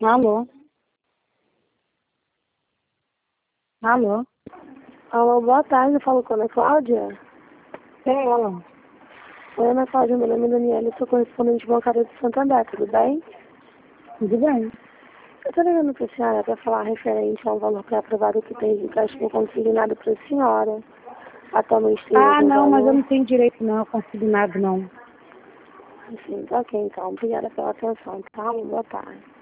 Alô? Alô? Alô, boa tarde, eu falo com a Ana Cláudia. É ela. Oi, Ana Cláudia, meu nome é Daniela, eu sou correspondente bancária de Santander, tudo bem? Tudo bem? Eu tô ligando pra senhora pra falar referente ao valor pré-aprovado que tem de empréstimo consignado pra senhora. Atualmente tem Ah, algum não, mas eu valor? não tenho direito não, consignado não. Assim, tá ok, então. Obrigada pela atenção, tá? Boa tarde.